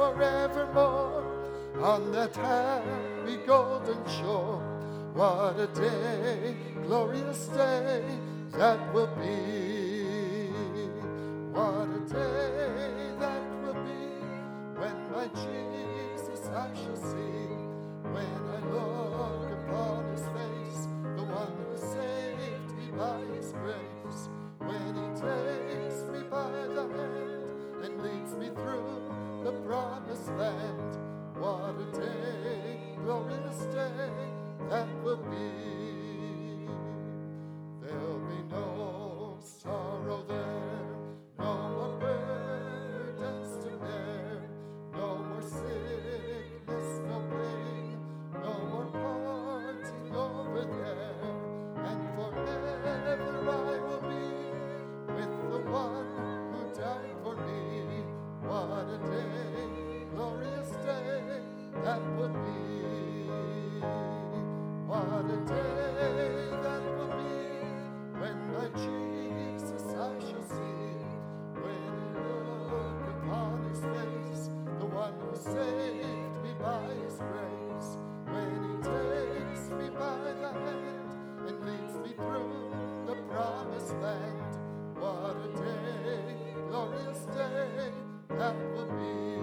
forevermore on that happy golden shore. What a day, glorious day that will be. What a day that will be when my Jesus I shall see. When I look upon his face, the one who saved me by his grace. When he takes me by the hand and leads me through the promised land. What a day, glorious day that will be. There'll be no sorrow there, no more burdens to bear, no more sickness, no pain, no more parting over there. And forever I will be with the one who died for me. What a day, glorious day that will be. What a day that will be when my Jesus I shall see. When I look upon his face, the one who saved me by his grace. When he takes me by the hand and leads me through the promised land. What a day, glorious day that will be.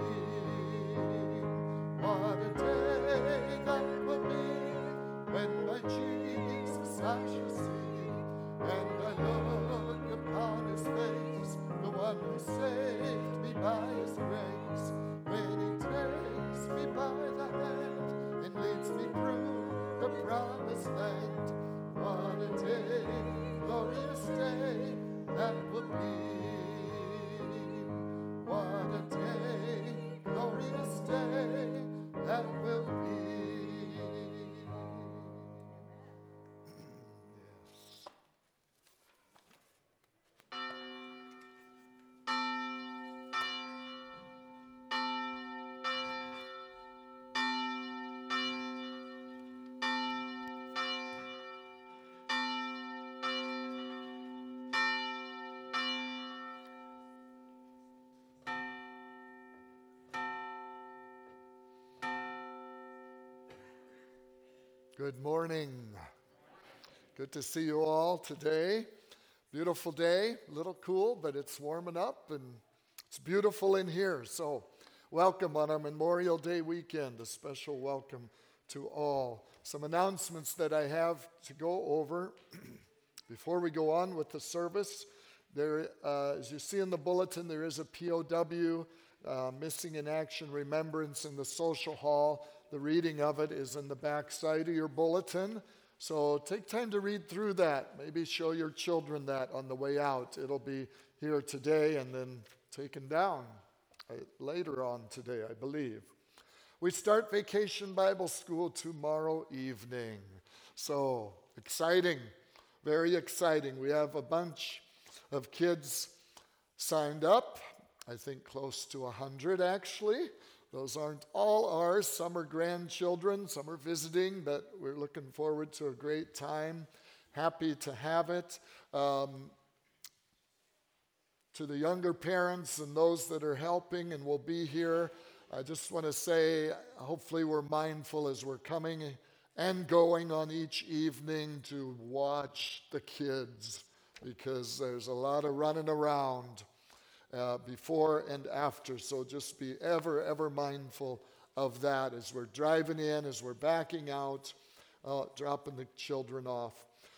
What a day that will be when my Jesus I shall see. And I look upon his face, the one who saved me by his grace. When he takes me by the hand and leads me through the promised land. What a day, glorious day that will be. What a day, glorious day that will be. Good morning. Good to see you all today. Beautiful day, a little cool, but it's warming up and it's beautiful in here. So welcome on our Memorial Day weekend, a special welcome to all. Some announcements that I have to go over before we go on with the service. There, as you see in the bulletin, there is a POW, Missing in Action Remembrance in the social hall. The reading of it is in the back side of your bulletin. So take time to read through that. Maybe show your children that on the way out. It'll be here today and then taken down later on today, I believe. We start Vacation Bible School tomorrow evening. So exciting, very exciting. We have a bunch of kids signed up. I think close to 100 actually. Those aren't all ours. Some are grandchildren, some are visiting, but we're looking forward to a great time. Happy to have it. To the younger parents and those that are helping and will be here, I just want to say, hopefully we're mindful as we're coming and going on each evening to watch the kids, because there's a lot of running around before and after. So just be ever mindful of that as we're driving in, as we're backing out, dropping the children off.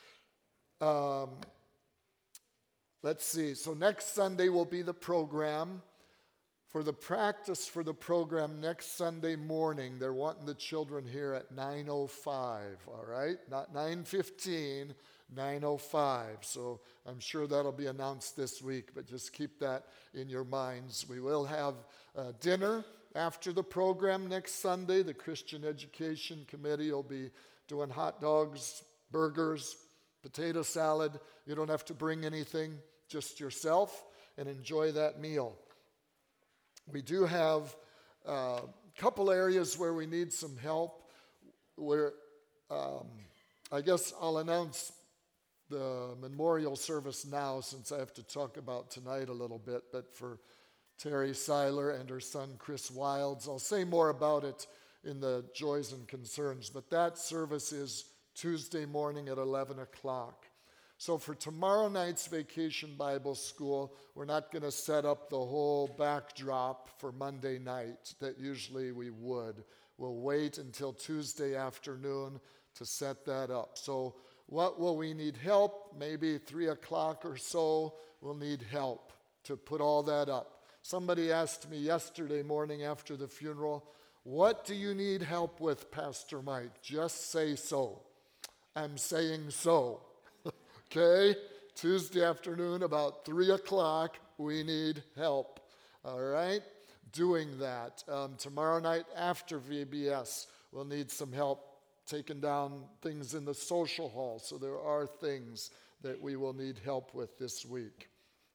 Let's see. So next Sunday will be the program. For the practice for the program next Sunday morning, they're wanting the children here at 9:05, all right? Not 9:15, 9:05. So I'm sure that'll be announced this week, but just keep that in your minds. We will have dinner after the program next Sunday. The Christian Education Committee will be doing hot dogs, burgers, potato salad. You don't have to bring anything, just yourself, and enjoy that meal. We do have a couple areas where we need some help. Where I guess I'll announce the memorial service now, since I have to talk about tonight a little bit. But for Terry Seiler and her son Chris Wilds. I'll say more about it in the Joys and Concerns, but that service is Tuesday morning at 11 o'clock. So for tomorrow night's Vacation Bible School, we're not going to set up the whole backdrop for Monday night that usually we would. We'll wait until Tuesday afternoon to set that up. So what will we need help? Maybe 3 o'clock or so, we'll need help to put all that up. Somebody asked me yesterday morning after the funeral, what do you need help with, Pastor Mike? Just say so. I'm saying so. Okay? Tuesday afternoon, about 3 o'clock, we need help. All right? Doing that. Tomorrow night after VBS, we'll need some help taking down things in the social hall. So there are things that we will need help with this week.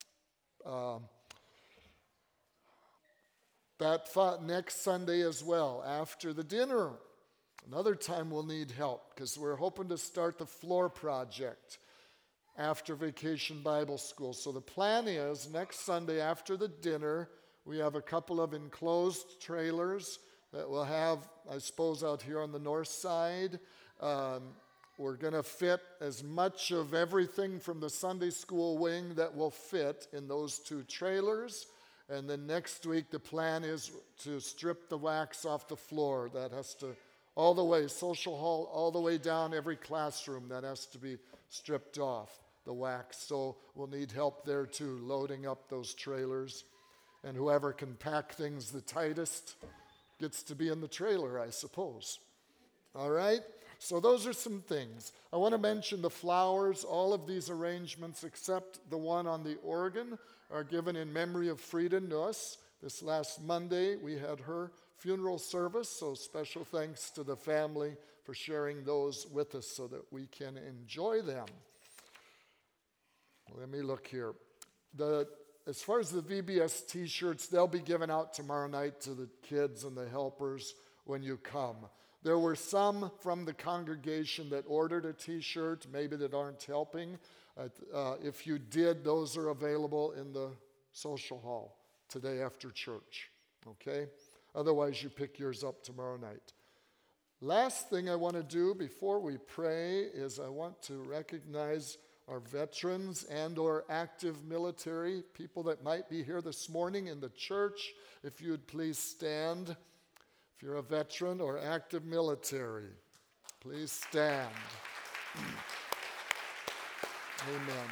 Next Sunday as well, after the dinner, another time we'll need help because we're hoping to start the floor project after Vacation Bible School. So the plan is next Sunday after the dinner, we have a couple of enclosed trailers that we'll have, I suppose, out here on the north side. We're going to fit as much of everything from the Sunday school wing that will fit in those 2 trailers. And then next week, the plan is to strip the wax off the floor. That has to, all the way, social hall, all the way down every classroom, that has to be stripped off, the wax. So we'll need help there too, loading up those trailers. And whoever can pack things the tightest gets to be in the trailer, I suppose. All right? So those are some things. I want to mention the flowers. All of these arrangements, except the one on the organ, are given in memory of Frida Nuss. This last Monday, we had her funeral service, so special thanks to the family for sharing those with us so that we can enjoy them. Let me look here. As far as the VBS t-shirts, they'll be given out tomorrow night to the kids and the helpers when you come. There were some from the congregation that ordered a t-shirt, maybe that aren't helping. If you did, those are available in the social hall today after church, okay? Otherwise, you pick yours up tomorrow night. Last thing I want to do before we pray is I want to recognize our veterans and or active military, people that might be here this morning in the church. If you would please stand. If you're a veteran or active military, please stand. Amen.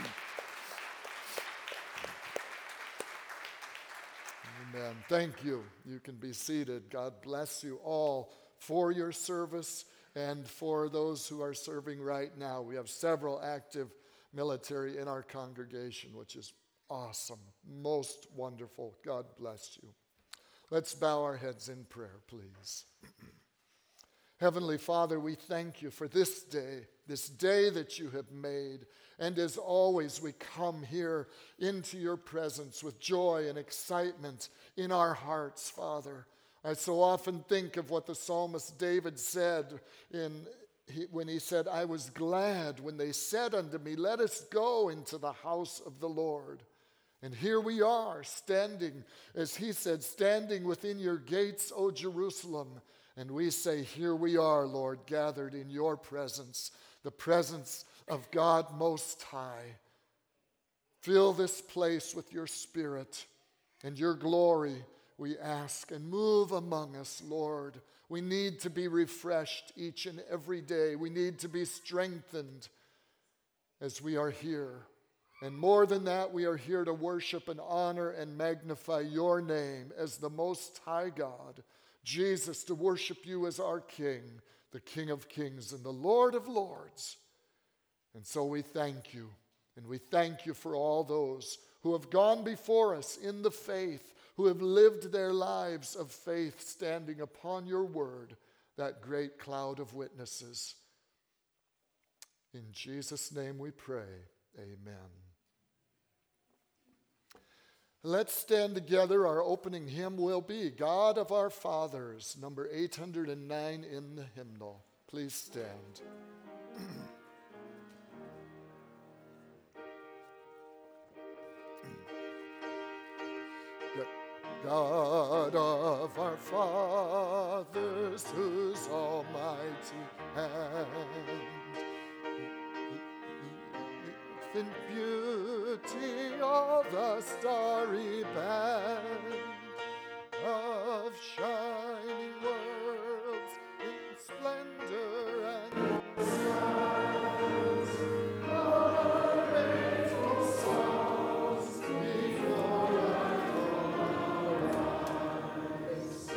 Amen. Thank you. You can be seated. God bless you all for your service and for those who are serving right now. We have several active military in our congregation, which is awesome. Most wonderful. God bless you. Let's bow our heads in prayer, please. Heavenly Father, we thank you for this day that you have made. And as always, we come here into your presence with joy and excitement in our hearts, Father. I so often think of what the psalmist David said when he said, I was glad when they said unto me, let us go into the house of the Lord. And here we are standing, as he said, standing within your gates, O Jerusalem. And we say, here we are, Lord, gathered in your presence, the presence of God Most High. Fill this place with your Spirit and your glory, we ask, and move among us, Lord. We need to be refreshed each and every day. We need to be strengthened as we are here. And more than that, we are here to worship and honor and magnify your name as the Most High God. Jesus, to worship you as our King, the King of Kings and the Lord of Lords. And so we thank you. And we thank you for all those who have gone before us in the faith, who have lived their lives of faith standing upon your word, that great cloud of witnesses. In Jesus' name we pray. Amen. Let's stand together. Our opening hymn will be God of Our Fathers, number 809 in the hymnal. Please stand. Good. God of our fathers, whose almighty hand in beauty of the starry band of shining worlds in splendor and stars, our faithful songs before our eyes.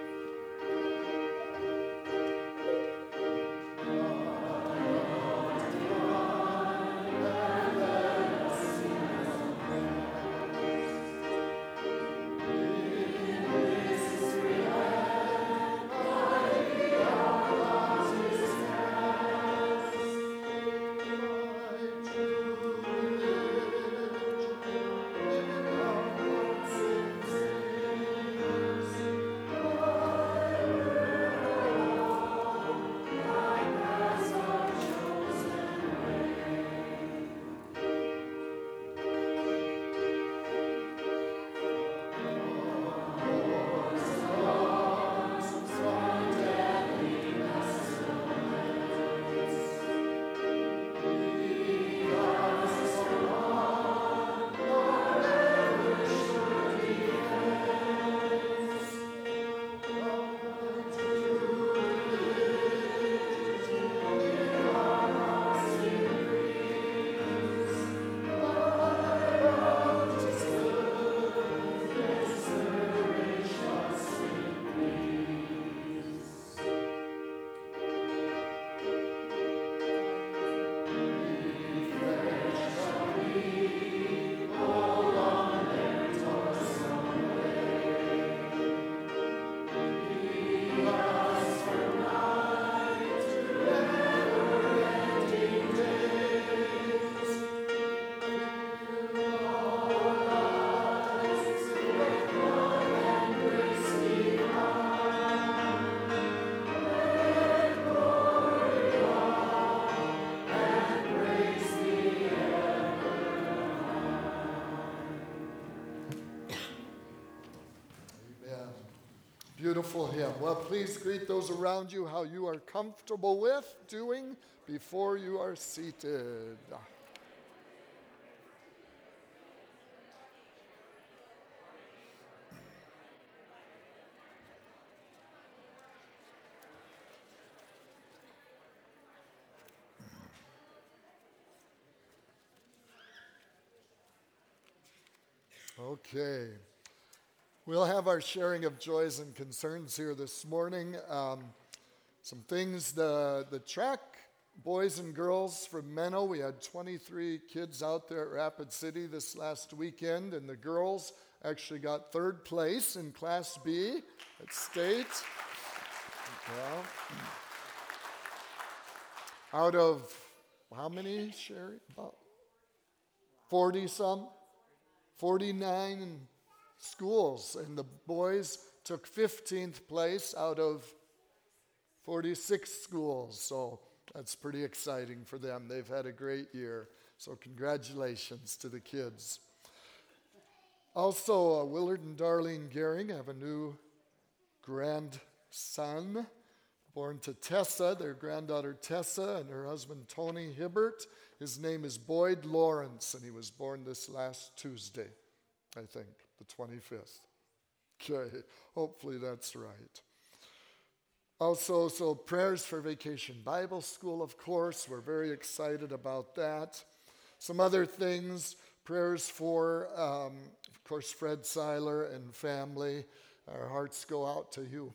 Beautiful hymn. Well, please greet those around you how you are comfortable with doing before you are seated. Okay. We'll have our sharing of joys and concerns here this morning. Some things, the track boys and girls from Menno, we had 23 kids out there at Rapid City this last weekend, and the girls actually got third place in Class B at state. Yeah. Out of how many, Sherry? About 40-some? 49 schools, and the boys took 15th place out of 46 schools, so that's pretty exciting for them. They've had a great year, so congratulations to the kids. Also, Willard and Darlene Gehring have a new grandson born to Tessa, their granddaughter Tessa, and her husband Tony Hibbert. His name is Boyd Lawrence, and he was born this last Tuesday, I think, the 25th. Okay, hopefully that's right. Also, so prayers for Vacation Bible School, of course. We're very excited about that. Some other things, prayers for, of course, Fred Seiler and family. Our hearts go out to you.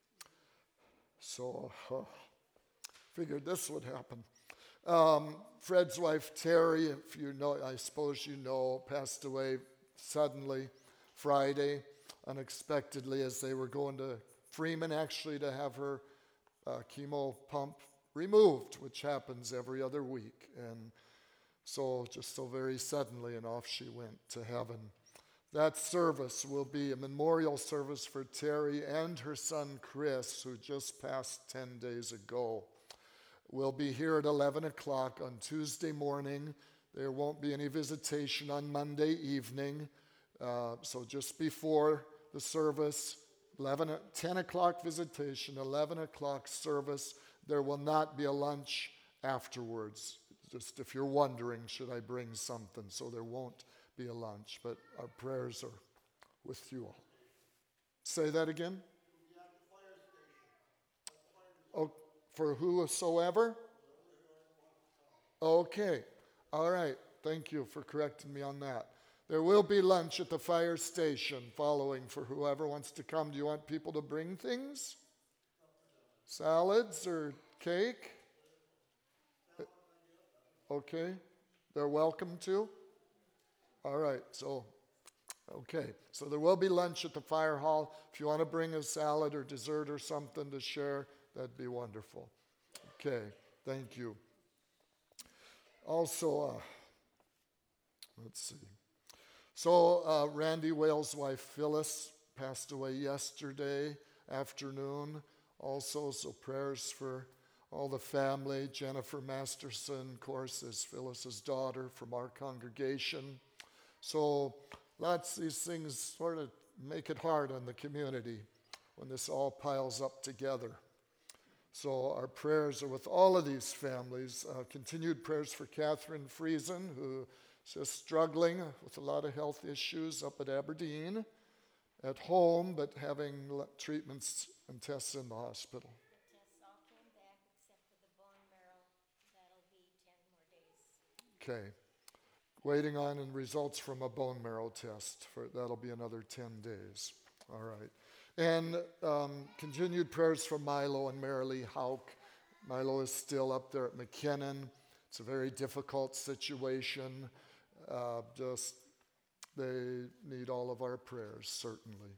So, figured this would happen. Fred's wife, Terry, if you know, I suppose you know, passed away suddenly Friday, unexpectedly, as they were going to Freeman, actually, to have her chemo pump removed, which happens every other week. And so, just so very suddenly, and off she went to heaven. That service will be a memorial service for Terry and her son Chris, who just passed 10 days ago. We'll be here at 11 o'clock on Tuesday morning. There won't be any visitation on Monday evening. So just before the service, 10 o'clock visitation, 11 o'clock service. There will not be a lunch afterwards. Just if you're wondering, should I bring something? So there won't be a lunch, but our prayers are with you all. Say that again. Oh, for whosoever? Okay. All right. Thank you for correcting me on that. There will be lunch at the fire station following for whoever wants to come. Do you want people to bring things? Salads or cake? Okay. They're welcome to? All right. So there will be lunch at the fire hall. If you want to bring a salad or dessert or something to share, that'd be wonderful. Okay. Thank you. Also, let's see. So Randy Wales' wife Phyllis passed away yesterday afternoon. Also, so prayers for all the family. Jennifer Masterson, of course, is Phyllis's daughter from our congregation. So lots of these things sort of make it hard on the community when this all piles up together. So our prayers are with all of these families. Continued prayers for Catherine Friesen, who is just struggling with a lot of health issues up at Aberdeen, at home, but having treatments and tests in the hospital. The tests all came back except for the bone marrow. That'll be 10 more days. Okay. Waiting on results from a bone marrow test. That'll be another 10 days. All right. And continued prayers for Milo and Marilee Hauk. Milo is still up there at McKinnon. It's a very difficult situation. They need all of our prayers, certainly.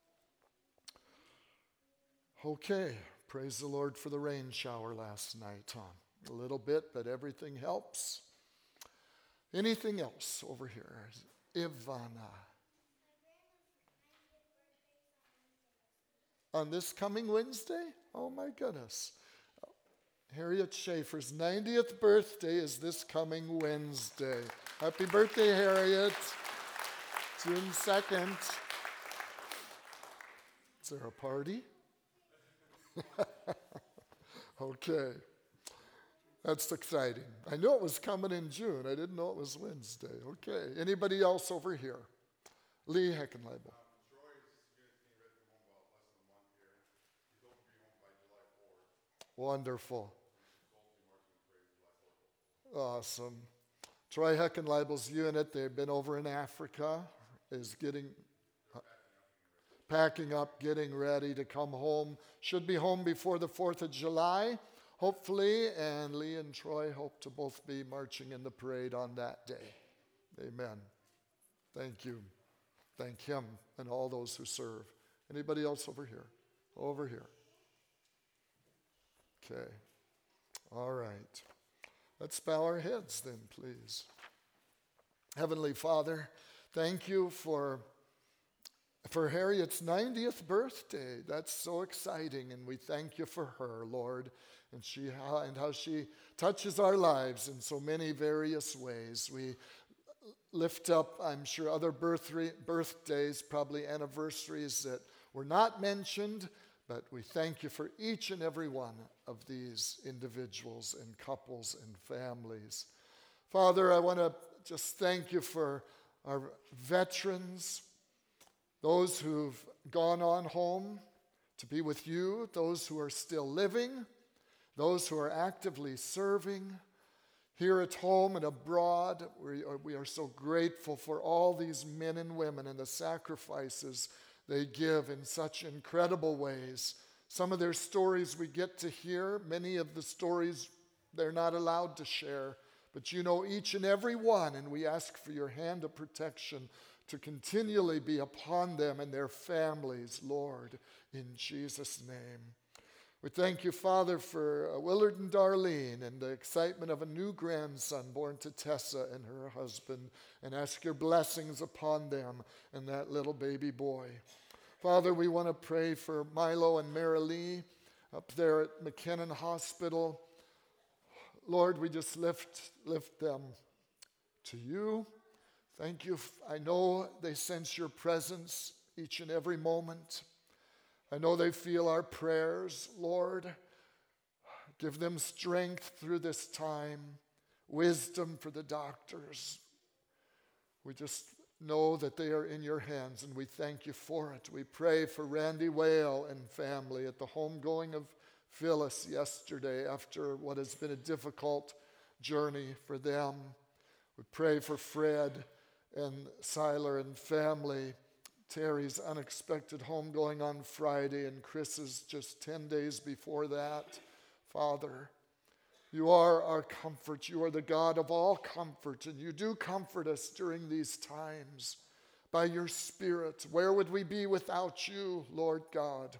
Okay. Praise the Lord for the rain shower last night, huh? A little bit, but everything helps. Anything else over here? Ivana. On this coming Wednesday? Oh my goodness. Harriet Schaefer's 90th birthday is this coming Wednesday. Happy birthday, Harriet. June 2nd. Is there a party? Okay. That's exciting. I knew it was coming in June. I didn't know it was Wednesday. Okay. Anybody else over here? Lee Heckenleibel. Wonderful. Awesome. Troy Heckenleibel's unit, they've been over in Africa, is packing up, getting ready to come home. Should be home before the 4th of July, hopefully, and Lee and Troy hope to both be marching in the parade on that day. Amen. Thank you. Thank him and all those who serve. Anybody else over here? Over here. Okay. All right. Let's bow our heads then, please. Heavenly Father, thank you for Harriet's 90th birthday. That's so exciting, and we thank you for her, Lord, and how she touches our lives in so many various ways. We lift up, I'm sure, other birthdays, probably anniversaries that were not mentioned, but we thank you for each and every one of these individuals and couples and families. Father, I want to just thank you for our veterans, those who've gone on home to be with you, those who are still living, those who are actively serving. Here at home and abroad, we are so grateful for all these men and women and the sacrifices they give in such incredible ways. Some of their stories we get to hear. Many of the stories they're not allowed to share. But you know each and every one, and we ask for your hand of protection to continually be upon them and their families, Lord, in Jesus' name. We thank you, Father, for Willard and Darlene and the excitement of a new grandson born to Tessa and her husband, and ask your blessings upon them and that little baby boy. Father, we want to pray for Milo and Marilee up there at McKinnon Hospital. Lord, we just lift them to you. Thank you. I know they sense your presence each and every moment. I know they feel our prayers, Lord. Give them strength through this time, wisdom for the doctors. We just know that they are in your hands, and we thank you for it. We pray for Randy Whale and family at the homegoing of Phyllis yesterday after what has been a difficult journey for them. We pray for Fred and Siler and family. Terry's unexpected homegoing on Friday, and Chris's just 10 days before that. Father, you are our comfort. You are the God of all comfort, and you do comfort us during these times by your Spirit. Where would we be without you, Lord God?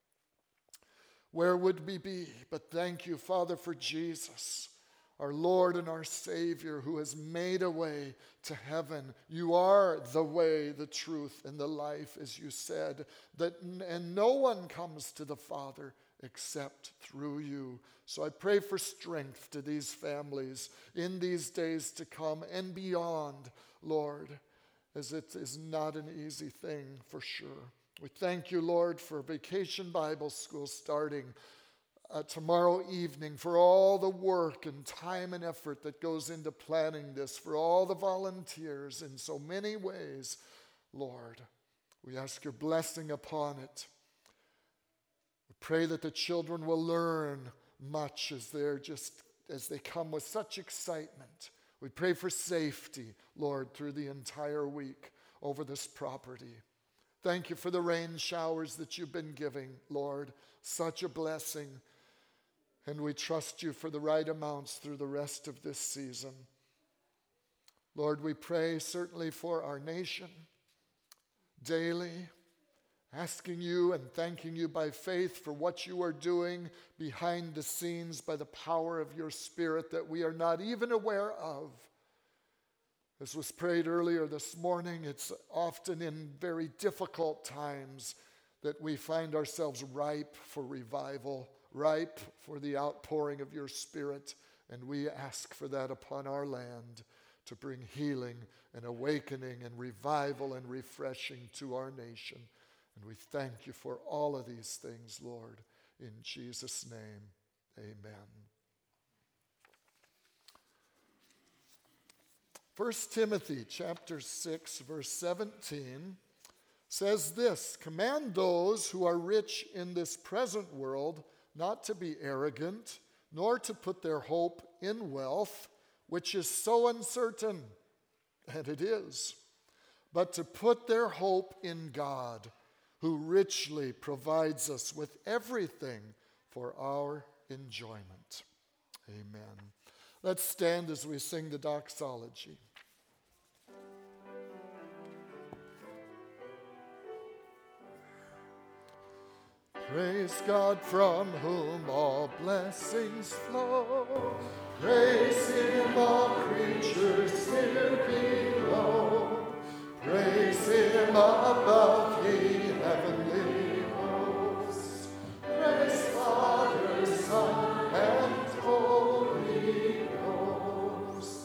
Where would we be? But thank you, Father, for Jesus, our Lord and our Savior, who has made a way to heaven. You are the way, the truth, and the life, as you said, and no one comes to the Father except through you. So I pray for strength to these families in these days to come and beyond, Lord, as it is not an easy thing for sure. We thank you, Lord, for Vacation Bible School starting tomorrow evening, for all the work and time and effort that goes into planning this, for all the volunteers in so many ways, Lord. We ask your blessing upon it. We pray that the children will learn much as they come with such excitement. We pray for safety, Lord, through the entire week over this property. Thank you for the rain showers that you've been giving, Lord. Such a blessing. And we trust you for the right amounts through the rest of this season. Lord, we pray certainly for our nation daily, asking you and thanking you by faith for what you are doing behind the scenes by the power of your Spirit that we are not even aware of. As was prayed earlier this morning, it's often in very difficult times that we find ourselves ripe for revival, ripe for the outpouring of your Spirit, and we ask for that upon our land to bring healing and awakening and revival and refreshing to our nation. And we thank you for all of these things, Lord, in Jesus' name, amen. 1 Timothy chapter 6, verse 17 says this: "Command those who are rich in this present world not to be arrogant, nor to put their hope in wealth, which is so uncertain," and it is, "but to put their hope in God, who richly provides us with everything for our enjoyment." Amen. Let's stand as we sing the doxology. Praise God from whom all blessings flow. Praise him, all creatures here below. Praise him above, ye heavenly hosts. Praise Father, Son, and Holy Ghost.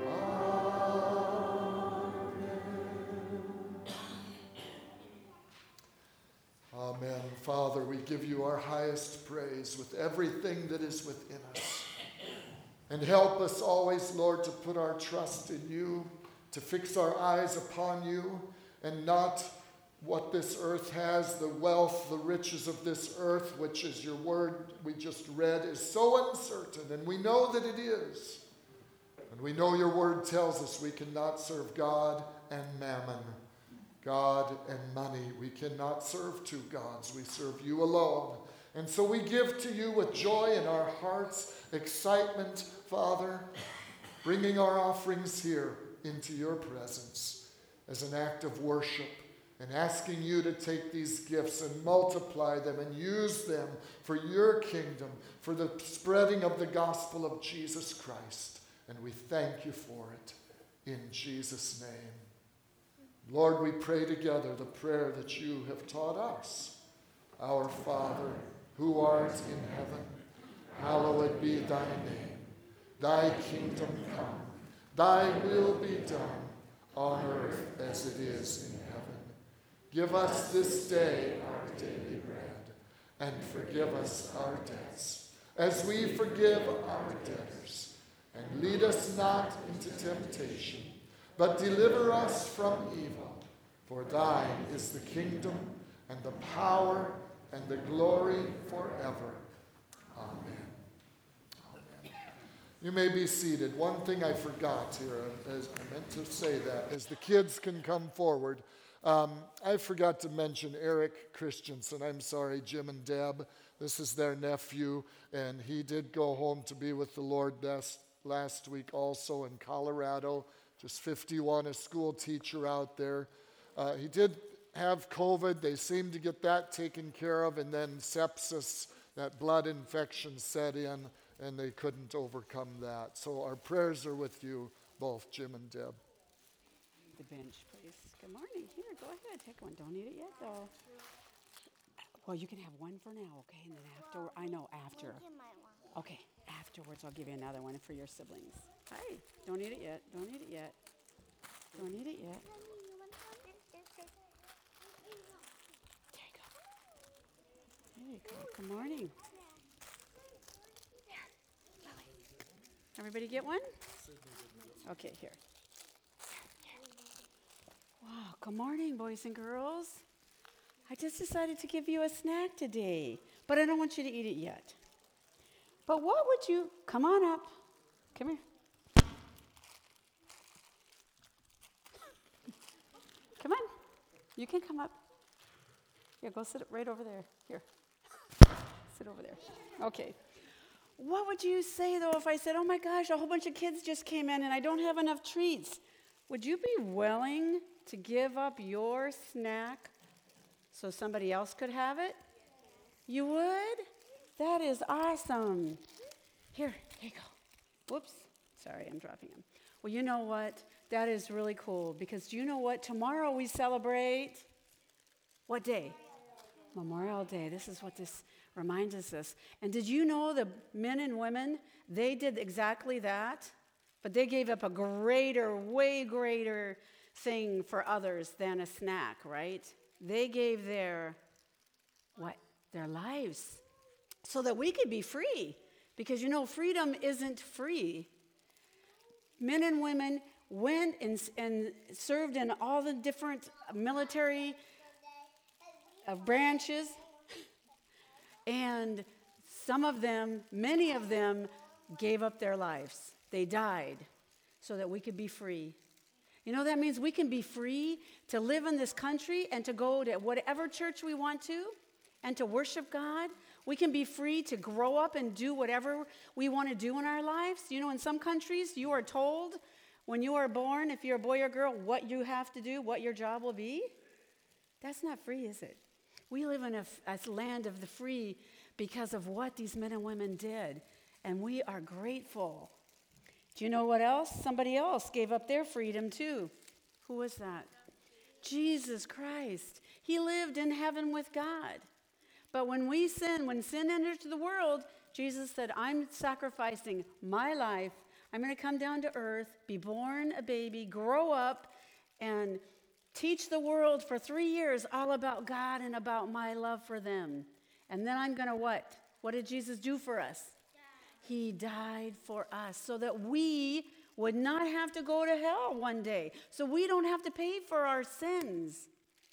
Amen. Father, we give you our highest praise with everything that is within us. And help us always, Lord, to put our trust in you, to fix our eyes upon you, and not what this earth has, the wealth, the riches of this earth, which is your word we just read, is so uncertain. And we know that it is. And we know your word tells us we cannot serve God and mammon. God and money. We cannot serve two gods. We serve you alone. And so we give to you with joy in our hearts, excitement, Father, bringing our offerings here into your presence as an act of worship and asking you to take these gifts and multiply them and use them for your kingdom, for the spreading of the gospel of Jesus Christ. And we thank you for it in Jesus' name. Lord, we pray together the prayer that you have taught us. Our Father, who art in heaven, hallowed be thy name. Thy kingdom come, thy will be done on earth as it is in heaven. Give us this day our daily bread, and forgive us our debts, as we forgive our debtors. And lead us not into temptation, but deliver us from evil. For thine is the kingdom, and the power, and the glory forever. Amen. Amen. You may be seated. One thing I forgot here, as I meant to say that, as the kids can come forward. I forgot to mention Eric Christensen. I'm sorry, Jim and Deb. This is their nephew, and he did go home to be with the Lord last week also in Colorado. Just 51, a school teacher out there. He did have COVID. They seemed to get that taken care of, and then sepsis, that blood infection set in, and they couldn't overcome that. So our prayers are with you both, Jim and Deb. The bench, please. Good morning. Here, go ahead. Take one. Don't eat it yet, though. Well, you can have one for now, okay? And then after, after. Okay, afterwards I'll give you another one for your siblings. Hi. Don't eat it yet. Don't eat it yet. Don't eat it yet. There you go. Good morning. Here, Lily. Everybody get one? Okay, here. Wow, good morning, boys and girls. I just decided to give you a snack today, but I don't want you to eat it yet. But what would you, come on up. Come here. Come on. You can come up. Here, go sit right over there. Here. Sit over there. Okay. What would you say, though, if I said, oh my gosh, a whole bunch of kids just came in and I don't have enough treats? Would you be willing to give up your snack so somebody else could have it? You would? That is awesome. Here you go. Whoops. Sorry, I'm dropping them. Well, you know what? That is really cool because do you know what? Tomorrow we celebrate what day? Memorial Day. This is what this reminds us of. And did you know the men and women, they did exactly that? But they gave up a way greater thing for others than a snack, right? They gave their lives so that we could be free. Because you know, freedom isn't free. Men and women went and served in all the different military branches. And some of them, many of them, gave up their lives. They died so that we could be free. You know, that means we can be free to live in this country and to go to whatever church we want to and to worship God. We can be free to grow up and do whatever we want to do in our lives. You know, in some countries, you are told when you are born, if you're a boy or girl, what you have to do, what your job will be. That's not free, is it? We live in a land of the free because of what these men and women did, and we are grateful. Do you know what else? Somebody else gave up their freedom too. Who was that? Jesus Christ. He lived in heaven with God. But when sin enters the world, Jesus said, I'm sacrificing my life. I'm going to come down to earth, be born a baby, grow up, and teach the world for 3 years all about God and about my love for them. And then I'm going to what? What did Jesus do for us? He died for us so that we would not have to go to hell one day. So we don't have to pay for our sins.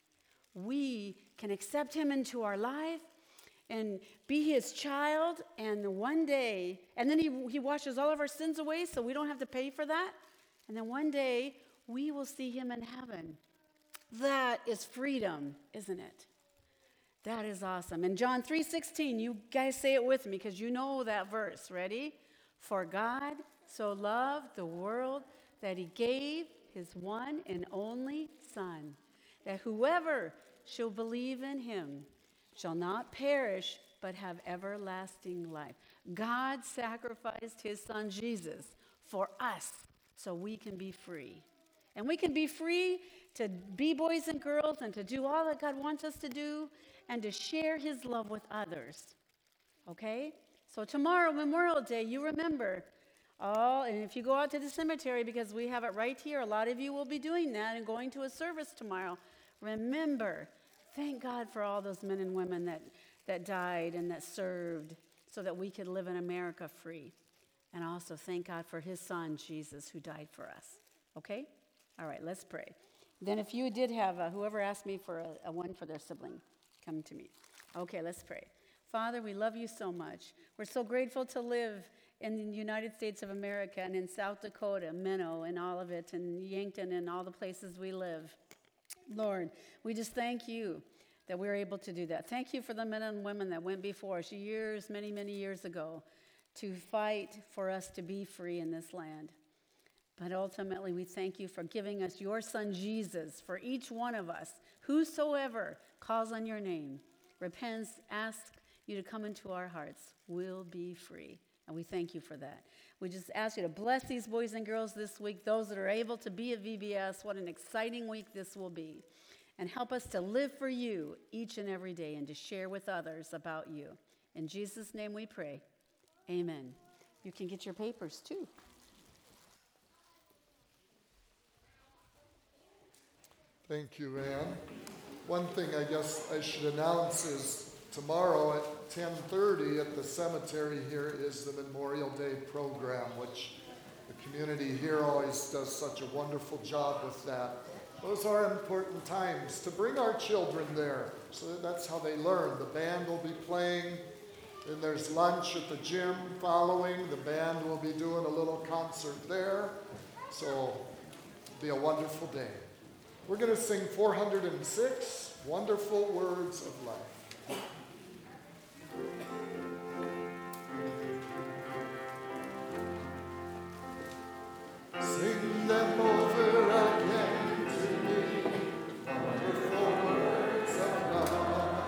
We can accept him into our life and be his child, and one day, and then he washes all of our sins away so we don't have to pay for that. And then one day, we will see him in heaven. That is freedom, isn't it? That is awesome. In John 3:16, you guys say it with me because you know that verse. Ready? For God so loved the world that he gave his one and only Son, that whoever shall believe in him shall not perish but have everlasting life. God sacrificed his Son Jesus for us so we can be free. And we can be free to be boys and girls and to do all that God wants us to do and to share his love with others. Okay? So tomorrow, Memorial Day, you remember. And if you go out to the cemetery, because we have it right here, a lot of you will be doing that and going to a service tomorrow. Remember, thank God for all those men and women that died and that served so that we could live in America free. And also thank God for his son, Jesus, who died for us. Okay? All right, let's pray. Then if you did have, whoever asked me for a one for their sibling, come to me. Okay, let's pray. Father, we love you so much. We're so grateful to live in the United States of America and in South Dakota, Minnow and all of it, and Yankton and all the places we live. Lord, we just thank you that we're able to do that. Thank you for the men and women that went before us years, many, many years ago to fight for us to be free in this land. But ultimately, we thank you for giving us your son, Jesus, for each one of us. Whosoever calls on your name, repents, asks you to come into our hearts, will be free. And we thank you for that. We just ask you to bless these boys and girls this week, those that are able to be at VBS. What an exciting week this will be. And help us to live for you each and every day and to share with others about you. In Jesus' name we pray. Amen. You can get your papers too. Thank you, Ann. One thing I guess I should announce is tomorrow at 10:30 at the cemetery here is the Memorial Day program, which the community here always does such a wonderful job with that. Those are important times to bring our children there, so that's how they learn. The band will be playing, and there's lunch at the gym following. The band will be doing a little concert there, so it'll be a wonderful day. We're going to sing 406, Wonderful Words of Life. Sing them over again to me, wonderful words of love.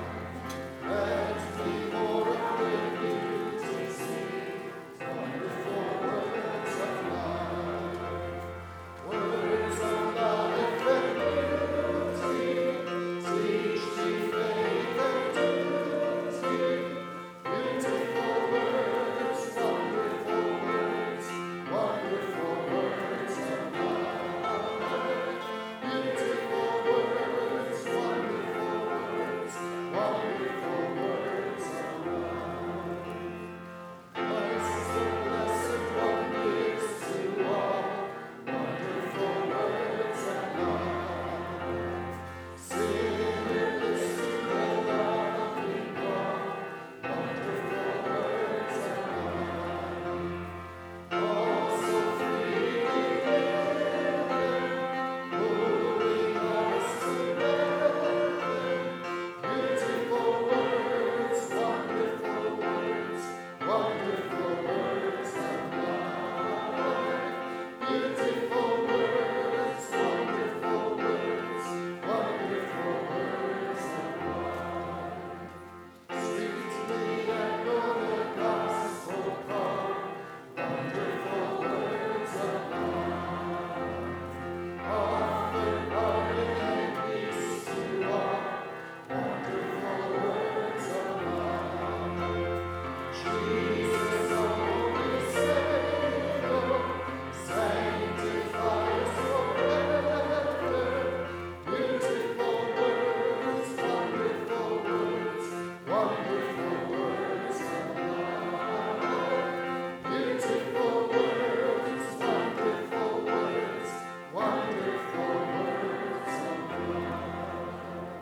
Let me more acquainted to sing wonderful words of love. Words of life and beauty, teach me faith and duty. Beautiful words, wonderful words, wonderful words of love. Beautiful words, wonderful words, wonderful words of love. Christ the blessed one gives to all wonderful words of love. Sinner, listen to the loving God, wonderful words of love. All so freely given, moving us together. Beautiful words, wonderful words, wonderful words of love. Beautiful words, wonderful words, wonderful words of love. Sweetly echo the gospel call, wonderful words of love. Offer pardon and peace to all, wonderful words of love. Jesus, only Savior, sanctify us forever. Beautiful words, wonderful words, wonderful words of love. Beautiful words, wonderful words, wonderful words of love.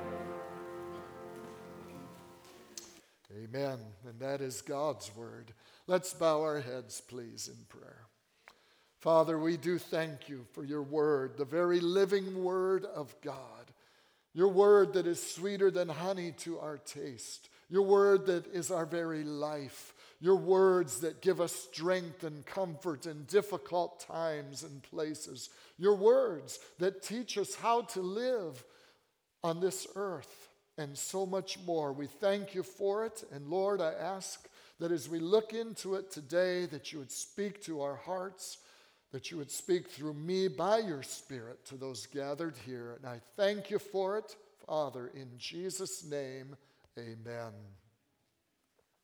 Amen. And that is God's word. Let's bow our heads, please, in prayer. Father, we do thank you for your word, the very living word of God. Your word that is sweeter than honey to our taste. Your word that is our very life. Your words that give us strength and comfort in difficult times and places. Your words that teach us how to live on this earth and so much more. We thank you for it. And Lord, I ask that as we look into it today, that you would speak to our hearts, that you would speak through me by your Spirit to those gathered here. And I thank you for it, Father, in Jesus' name, amen.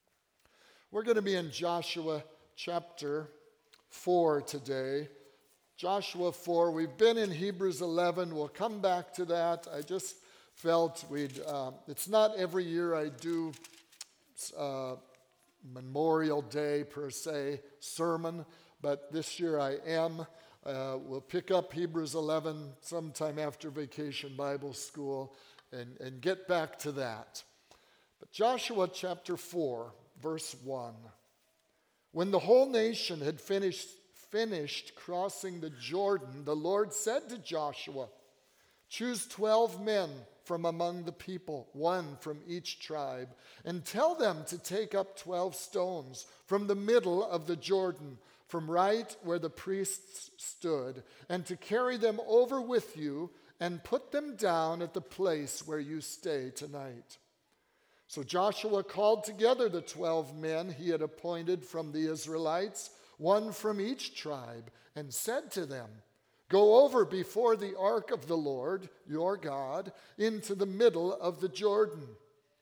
We're going to be in Joshua chapter 4 today. Joshua 4. We've been in Hebrews 11. We'll come back to that. I just felt it's not every year I do Memorial Day per se sermon, but this year I am. We'll pick up Hebrews 11 sometime after Vacation Bible School and get back to that. But Joshua chapter 4, verse 1. When the whole nation had finished crossing the Jordan, the Lord said to Joshua, "Choose 12 men from among the people, one from each tribe, and tell them to take up 12 stones from the middle of the Jordan, from right where the priests stood, and to carry them over with you and put them down at the place where you stay tonight." So Joshua called together the 12 men he had appointed from the Israelites, one from each tribe, and said to them, "Go over before the ark of the Lord, your God, into the middle of the Jordan.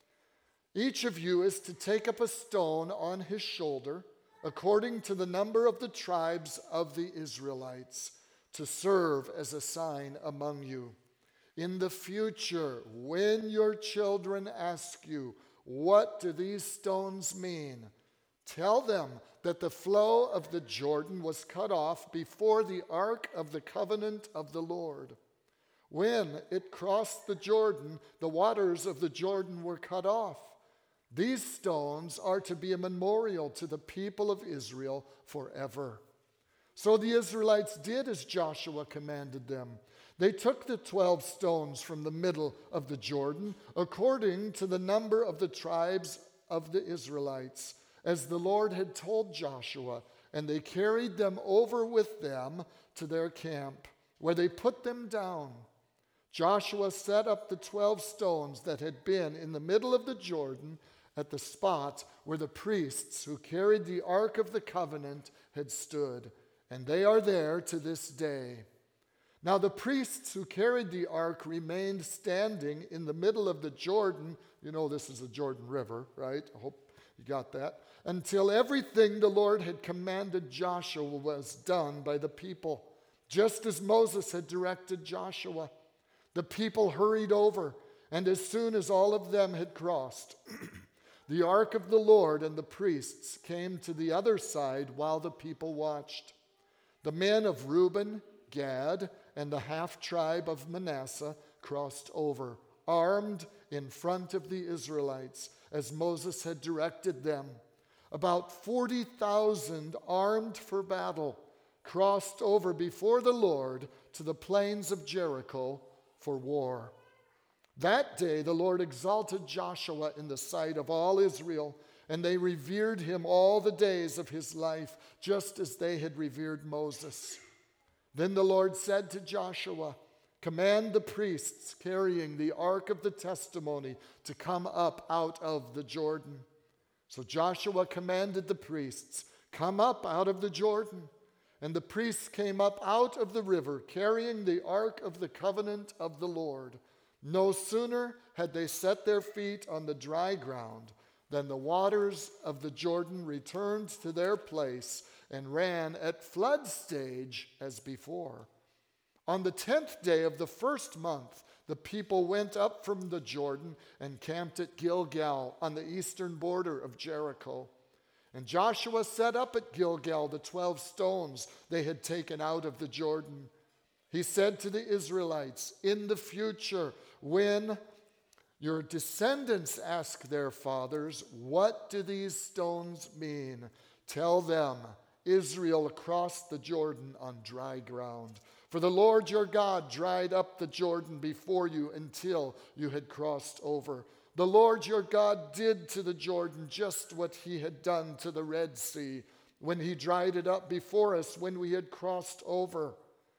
Each of you is to take up a stone on his shoulder, according to the number of the tribes of the Israelites, to serve as a sign among you. In the future, when your children ask you, 'What do these stones mean?' tell them that the flow of the Jordan was cut off before the ark of the covenant of the Lord. When it crossed the Jordan, the waters of the Jordan were cut off. These stones are to be a memorial to the people of Israel forever." So the Israelites did as Joshua commanded them. They took the 12 stones from the middle of the Jordan, according to the number of the tribes of the Israelites, as the Lord had told Joshua, and they carried them over with them to their camp, where they put them down. Joshua set up the 12 stones that had been in the middle of the Jordan at the spot where the priests who carried the Ark of the Covenant had stood, and they are there to this day. Now the priests who carried the ark remained standing in the middle of the Jordan. You know this is the Jordan River, right? I hope you got that. Until everything the Lord had commanded Joshua was done by the people, just as Moses had directed Joshua. The people hurried over, and as soon as all of them had crossed, the ark of the Lord and the priests came to the other side while the people watched. The men of Reuben, Gad, and the half-tribe of Manasseh crossed over, armed in front of the Israelites, as Moses had directed them. About 40,000 armed for battle crossed over before the Lord to the plains of Jericho for war. That day the Lord exalted Joshua in the sight of all Israel, and they revered him all the days of his life, just as they had revered Moses. Then the Lord said to Joshua, "Command the priests carrying the ark of the testimony to come up out of the Jordan." So Joshua commanded the priests, "Come up out of the Jordan." And the priests came up out of the river, carrying the ark of the covenant of the Lord. No sooner had they set their feet on the dry ground than the waters of the Jordan returned to their place and ran at flood stage as before. On the 10th day of the first month, the people went up from the Jordan and camped at Gilgal on the eastern border of Jericho. And Joshua set up at Gilgal the 12 stones they had taken out of the Jordan. He said to the Israelites, "In the future, when your descendants ask their fathers, 'What do these stones mean?' tell them, 'Israel crossed the Jordan on dry ground. For the Lord your God dried up the Jordan before you until you had crossed over. The Lord your God did to the Jordan just what he had done to the Red Sea when he dried it up before us when we had crossed over.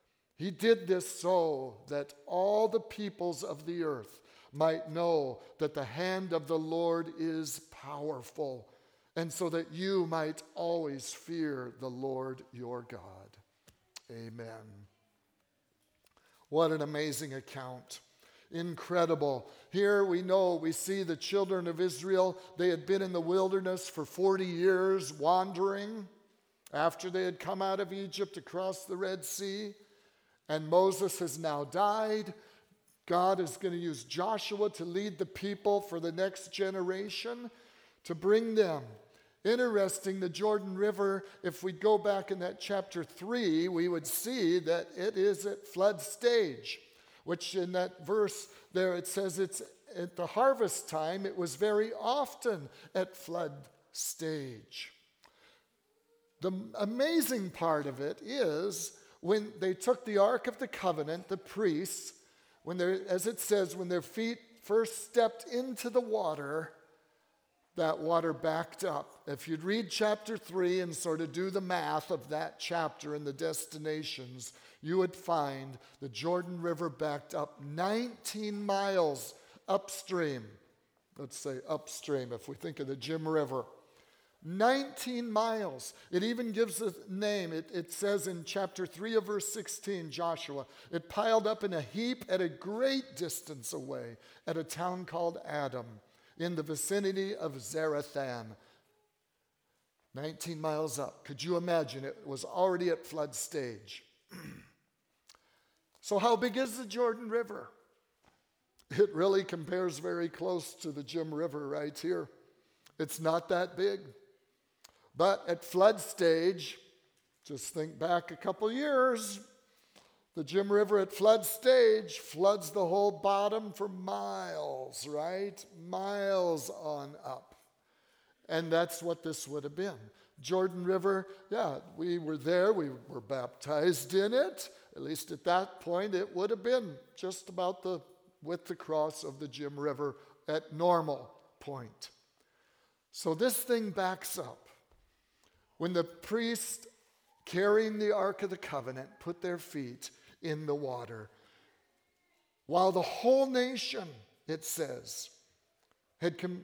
He did this so that all the peoples of the earth might know that the hand of the Lord is powerful, and so that you might always fear the Lord your God." Amen. What an amazing account. Incredible. Here we see the children of Israel. They had been in the wilderness for 40 years wandering. after they had come out of Egypt across the Red Sea, and Moses has now died. God is going to use Joshua to lead the people for the next generation, to bring them. Interesting, the Jordan River, if we go back in that chapter 3, we would see that it is at flood stage, which in that verse there it says it's at the harvest time, it was very often at flood stage. The amazing part of it is when they took the Ark of the Covenant, the priests, as it says, when their feet first stepped into the water, that water backed up. If you'd read chapter 3 and sort of do the math of that chapter and the destinations, you would find the Jordan River backed up 19 miles upstream. Let's say upstream if we think of the Jim River. 19 miles. It even gives a name. It says in chapter 3 of verse 16, Joshua, it piled up in a heap at a great distance away at a town called Adam in the vicinity of Zarethan. 19 miles up. Could you imagine? It was already at flood stage. So how big is the Jordan River? It really compares very close to the Jim River right here. It's not that big. But at flood stage, just think back a couple years, the Jim River at flood stage floods the whole bottom for miles, right? Miles on up. And that's what this would have been. Jordan River, yeah, we were there, we were baptized in it. At least at that point, it would have been just about the width across of the Jim River at normal point. So this thing backs up. When the priests carrying the Ark of the Covenant put their feet in the water, while the whole nation, it says, had come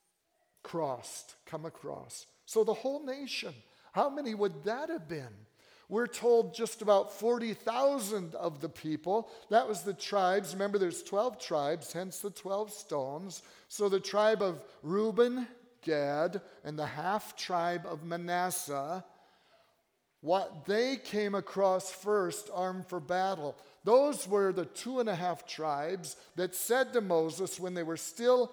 across. So the whole nation, how many would that have been? We're told just about 40,000 of the people. That was the tribes. Remember, there's 12 tribes, hence the 12 stones. So the tribe of Reuben, Gad, and the half tribe of Manasseh, what they came across first armed for battle. Those were the 2.5 tribes that said to Moses when they were still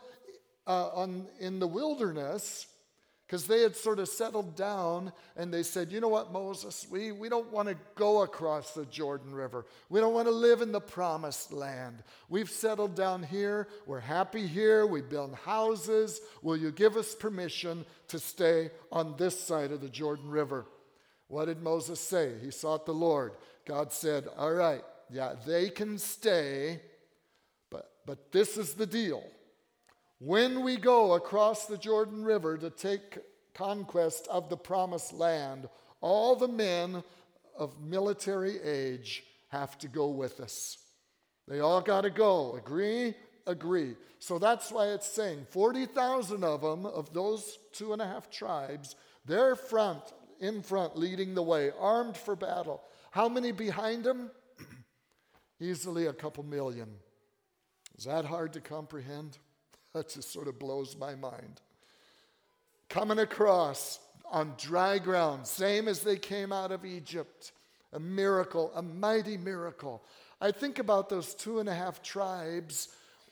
in the wilderness, because they had sort of settled down, and they said, you know what, Moses, we don't want to go across the Jordan River. We don't want to live in the promised land. We've settled down here. We're happy here. We build houses. Will you give us permission to stay on this side of the Jordan River? What did Moses say? He sought the Lord. God said, all right, yeah, they can stay, but this is the deal. When we go across the Jordan River to take conquest of the promised land, all the men of military age have to go with us. They all got to go. Agree? Agree. So that's why it's saying 40,000 of them, of those 2.5 tribes, they're in front, leading the way, armed for battle. How many behind them? Easily a couple million. Is that hard to comprehend? That just sort of blows my mind. Coming across on dry ground, same as they came out of Egypt. A miracle, a mighty miracle. I think about those 2.5 tribes,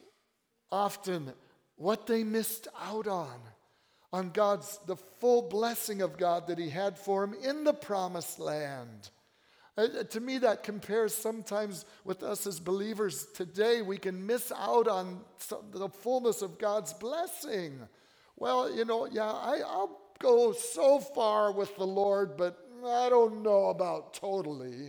often what they missed out on the full blessing of God that he had for them in the promised land. To me, that compares sometimes with us as believers today. We can miss out on the fullness of God's blessing. Well, I'll go so far with the Lord, but I don't know about totally.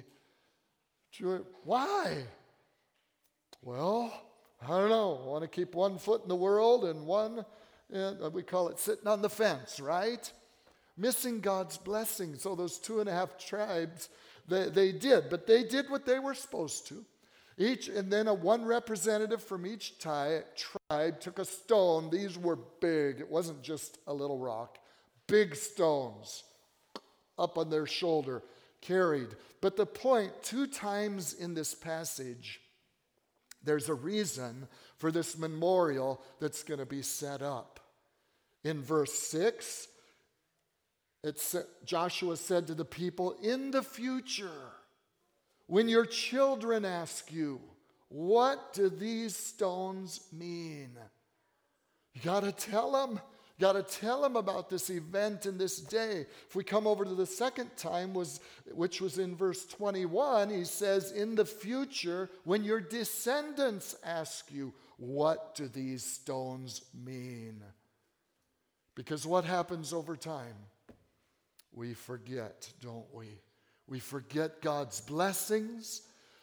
Why? Well, I don't know. I want to keep one foot in the world and one, we call it sitting on the fence, right? Missing God's blessing. So those 2.5 tribes, they did, but they did what they were supposed to. And then one representative from each tribe took a stone. These were big. It wasn't just a little rock. Big stones up on their shoulder, carried. But the point, 2 times in this passage, there's a reason for this memorial that's going to be set up. In verse 6, Joshua said to the people, in the future, when your children ask you, what do these stones mean? You got to tell them. Got to tell them about this event and this day. If we come over to the second time, which was in verse 21, he says, in the future, when your descendants ask you, what do these stones mean? Because what happens over time? We forget, don't we? We forget God's blessings.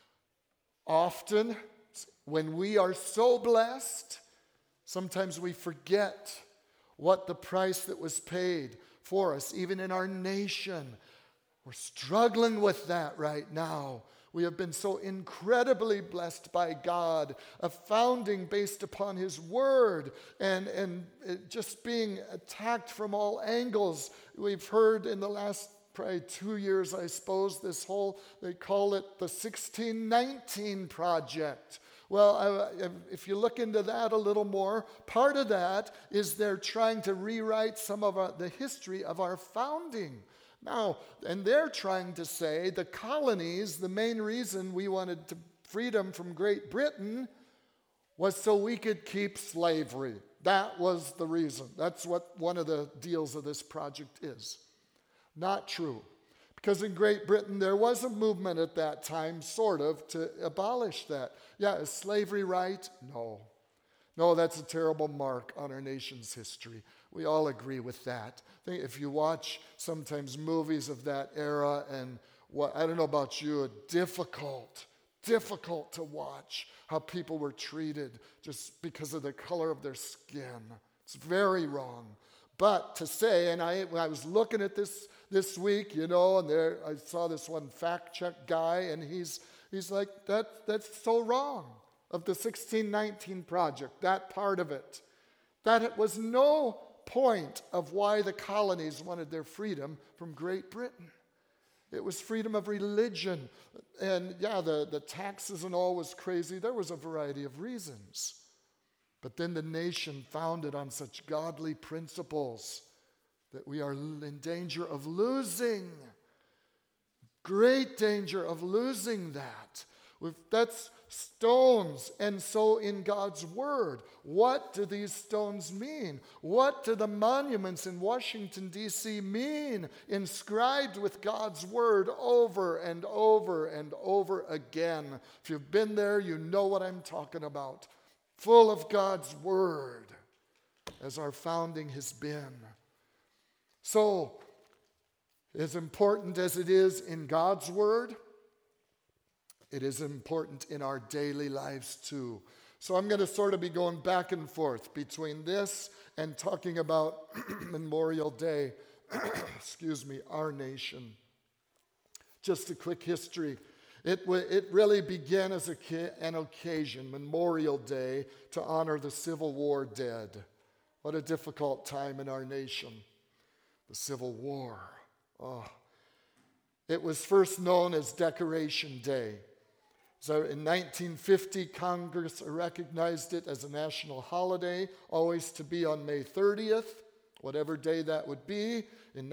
Often, when we are so blessed, sometimes we forget what the price that was paid for us, even in our nation. We're struggling with that right now. We have been so incredibly blessed by God, a founding based upon His Word, and it just being attacked from all angles. We've heard in the last probably 2 years, I suppose, they call it the 1619 Project. Well, if you look into that a little more, part of that is they're trying to rewrite some of the history of our founding. Now, and they're trying to say the colonies, the main reason we wanted freedom from Great Britain was so we could keep slavery. That was the reason. That's what one of the deals of this project is. Not true. Because in Great Britain, there was a movement at that time, sort of, to abolish that. Yeah, is slavery right? No. No, that's a terrible mark on our nation's history. We all agree with that. If you watch sometimes movies of that era, and I don't know about you, difficult to watch how people were treated just because of the color of their skin. It's very wrong. But to say, and when I was looking at this week, and I saw this one fact check guy, and he's like, that's so wrong of the 1619 Project, that part of it. That it was no point of why the colonies wanted their freedom from Great Britain. It was freedom of religion. And yeah, the taxes and all was crazy. There was a variety of reasons. But then the nation founded on such godly principles that we are in danger of losing. Great danger of losing that. That's stones, and so in God's Word. What do these stones mean? What do the monuments in Washington, D.C. mean? Inscribed with God's Word over and over and over again. If you've been there, you know what I'm talking about. Full of God's Word, as our founding has been. So, as important as it is in God's Word, it is important in our daily lives too. So I'm going to sort of be going back and forth between this and talking about Memorial Day, our nation. Just a quick history. It really began as an occasion, Memorial Day, to honor the Civil War dead. What a difficult time in our nation. The Civil War. Oh. It was first known as Decoration Day. So in 1950, Congress recognized it as a national holiday, always to be on May 30th, whatever day that would be. In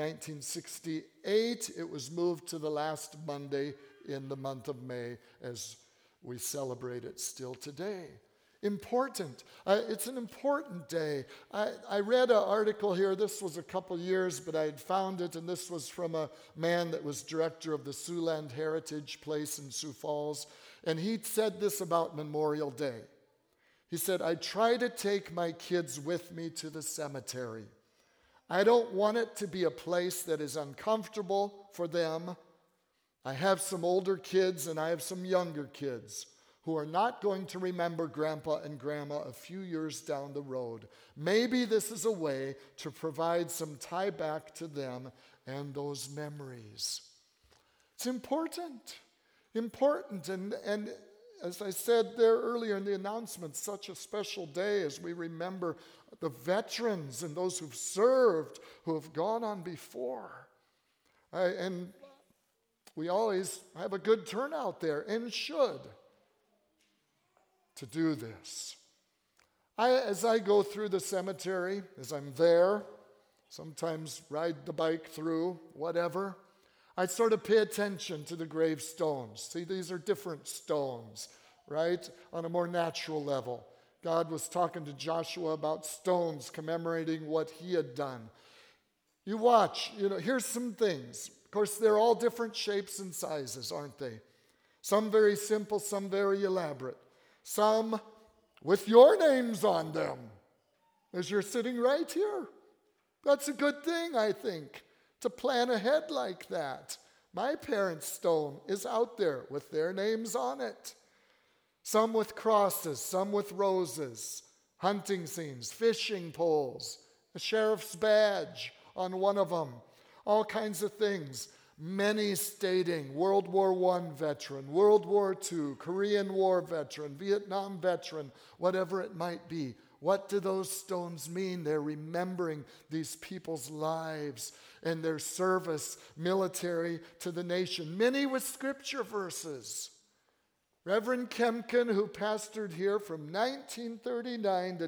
1968, it was moved to the last Monday in the month of May, as we celebrate it still today. Important. It's an important day. I read an article here. This was a couple years, but I had found it, and this was from a man that was director of the Siouxland Heritage Place in Sioux Falls. And he said this about Memorial Day. He said, I try to take my kids with me to the cemetery. I don't want it to be a place that is uncomfortable for them. I have some older kids and I have some younger kids who are not going to remember Grandpa and Grandma a few years down the road. Maybe this is a way to provide some tie back to them and those memories. It's important. And as I said there earlier in the announcement, such a special day as we remember the veterans and those who've served, who have gone on before. And we always have a good turnout there, and should, to do this. As I go through the cemetery, as I'm there, sometimes ride the bike through, whatever, I'd sort of pay attention to the gravestones. See, these are different stones, right? On a more natural level. God was talking to Joshua about stones commemorating what he had done. You watch, here's some things. Of course, they're all different shapes and sizes, aren't they? Some very simple, some very elaborate. Some with your names on them, as you're sitting right here. That's a good thing, I think, to plan ahead like that. My parents' stone is out there with their names on it. Some with crosses, some with roses, hunting scenes, fishing poles, a sheriff's badge on one of them, all kinds of things. Many stating World War I veteran, World War II, Korean War veteran, Vietnam veteran, whatever it might be. What do those stones mean? They're remembering these people's lives and their service, military to the nation. Many with scripture verses. Reverend Kemkin, who pastored here from 1939 to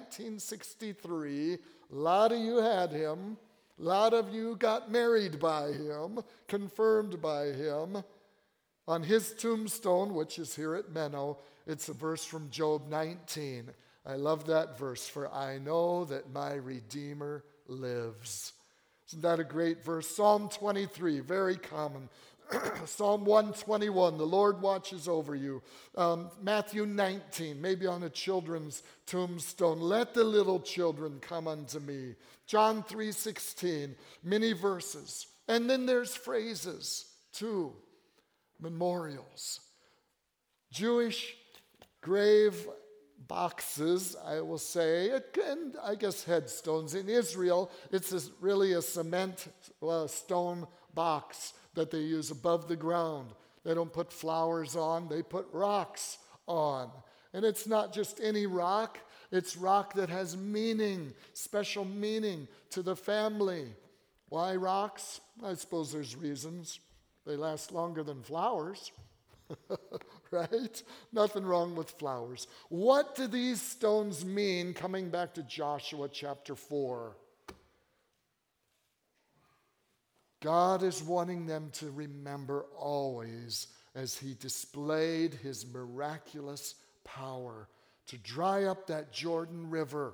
1963, a lot of you had him. A lot of you got married by him, confirmed by him. On his tombstone, which is here at Menno, it's a verse from Job 19. I love that verse, for I know that my Redeemer lives. Isn't that a great verse? Psalm 23, very common. Psalm 121, the Lord watches over you. Matthew 19, maybe on a children's tombstone, let the little children come unto me. John 3:16, many verses. And then there's phrases, too. Memorials. Jewish grave boxes, I will say, and I guess headstones. In Israel, it's really a cement stone box that they use above the ground. They don't put flowers on, they put rocks on. And it's not just any rock, it's rock that has meaning, special meaning to the family. Why rocks? I suppose there's reasons. They last longer than flowers, right? Nothing wrong with flowers. What do these stones mean, coming back to Joshua chapter 4? God is wanting them to remember always as he displayed his miraculous power to dry up that Jordan River.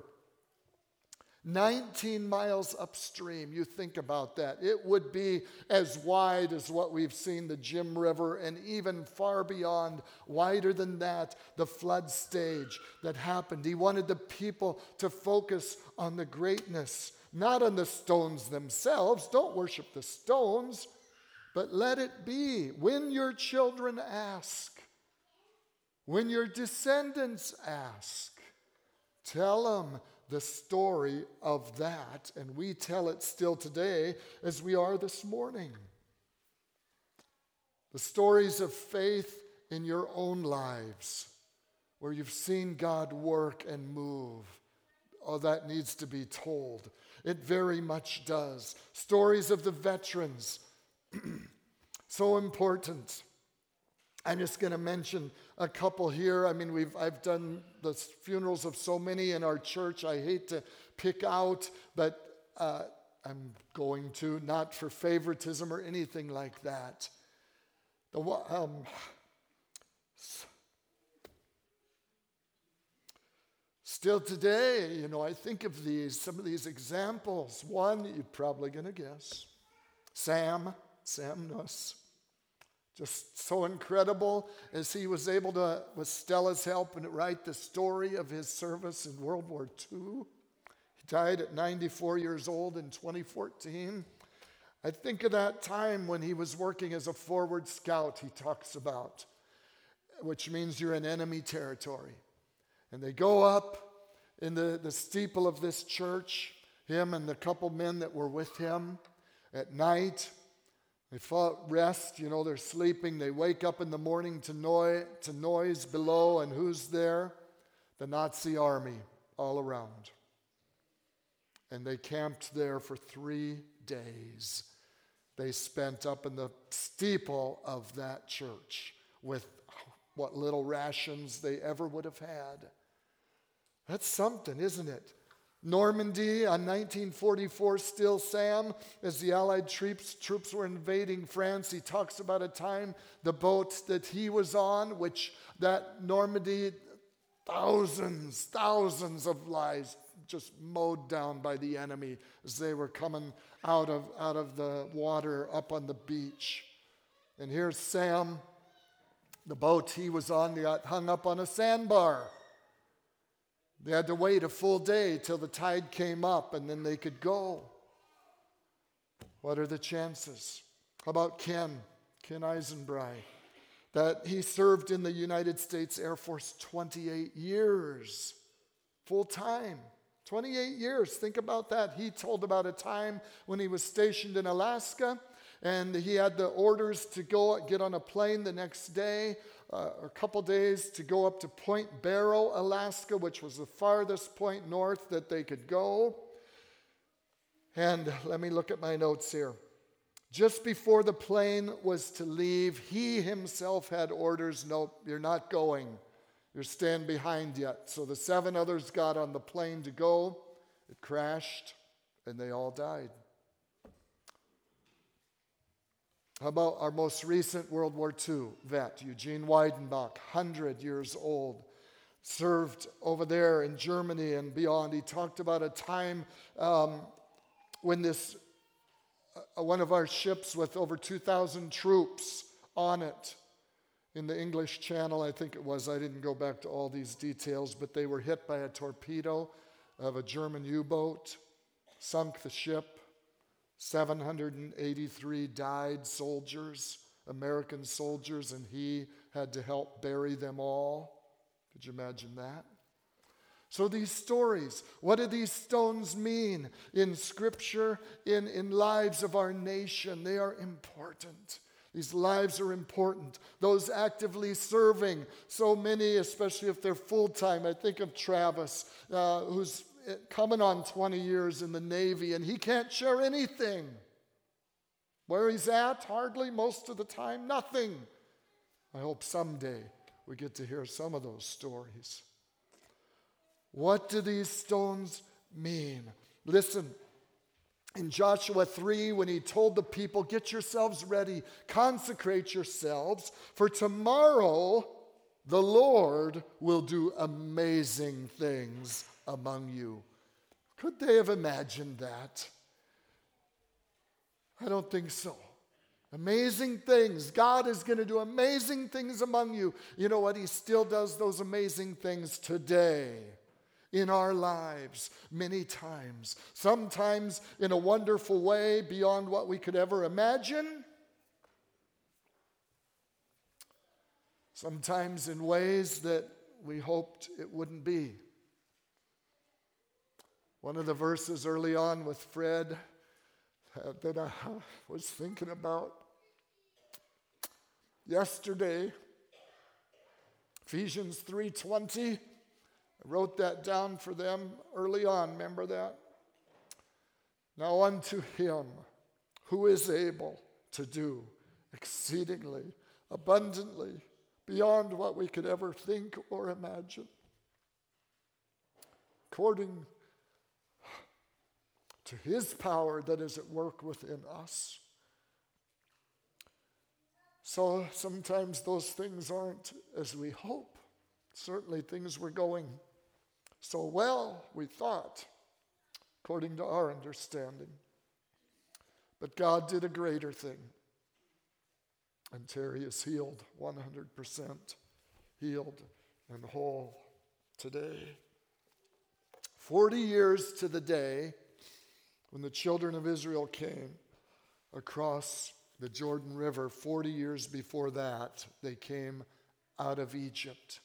19 miles upstream, you think about that. It would be as wide as what we've seen the Jim River, and even far beyond, wider than that, the flood stage that happened. He wanted the people to focus on the greatness, not on the stones themselves. Don't worship the stones, but let it be. When your children ask, when your descendants ask, tell them the story of that. And we tell it still today as we are this morning. The stories of faith in your own lives, where you've seen God work and move. Oh, that needs to be told. It very much does. Stories of the veterans, so important. I'm just going to mention a couple here. I mean, I've done the funerals of so many in our church. I hate to pick out, but I'm going to, not for favoritism or anything like that. Still today, I think of some of these examples. One, you're probably going to guess. Sam Nuss. Just so incredible as he was able to, with Stella's help, and write the story of his service in World War II. He died at 94 years old in 2014. I think of that time when he was working as a forward scout, he talks about, which means you're in enemy territory. And they go up in the steeple of this church, him and the couple men that were with him at night. They fought rest, they're sleeping. They wake up in the morning to noise below, and who's there? The Nazi army all around. And they camped there for 3 days. They spent up in the steeple of that church with what little rations they ever would have had. That's something, isn't it? Normandy on 1944, still Sam, as the Allied troops were invading France, he talks about a time the boat that he was on, which that Normandy, thousands of lives just mowed down by the enemy as they were coming out of the water up on the beach. And here's Sam, the boat he was on got hung up on a sandbar. They had to wait a full day till the tide came up and then they could go. What are the chances? How about Ken Eisenbry? That he served in the United States Air Force 28 years, full time. 28 years, think about that. He told about a time when he was stationed in Alaska and he had the orders to go get on a plane the next day, a couple days, to go up to Point Barrow, Alaska, which was the farthest point north that they could go. And let me look at my notes here. Just before the plane was to leave, he himself had orders, nope, you're not going. You're staying behind yet. So the 7 others got on the plane to go. It crashed, and they all died. How about our most recent World War II vet, Eugene Weidenbach, 100 years old, served over there in Germany and beyond. He talked about a time when one of our ships with over 2,000 troops on it in the English Channel, I think it was. I didn't go back to all these details, but they were hit by a torpedo of a German U-boat, sunk the ship. 783 died soldiers, American soldiers, and he had to help bury them all. Could you imagine that? So these stories, what do these stones mean in Scripture, in lives of our nation? They are important. These lives are important. Those actively serving, so many, especially if they're full-time. I think of Travis, who's coming on 20 years in the Navy, and he can't share anything. Where he's at, hardly, most of the time, nothing. I hope someday we get to hear some of those stories. What do these stones mean? Listen, in Joshua 3, when he told the people, get yourselves ready, consecrate yourselves, for tomorrow the Lord will do amazing things among you. Could they have imagined that? I don't think so. Amazing things. God is going to do amazing things among you. You know what? He still does those amazing things today in our lives many times. Sometimes in a wonderful way beyond what we could ever imagine. Sometimes in ways that we hoped it wouldn't be. One of the verses early on with Fred that I was thinking about yesterday, Ephesians 3:20. I wrote that down for them early on. Remember that? Now unto him who is able to do exceedingly, abundantly, beyond what we could ever think or imagine, according to his power that is at work within us. So sometimes those things aren't as we hope. Certainly things were going so well, we thought, according to our understanding. But God did a greater thing. And Terry is healed, 100% healed and whole today. 40 years to the day when the children of Israel came across the Jordan River, 40 years before that, they came out of Egypt.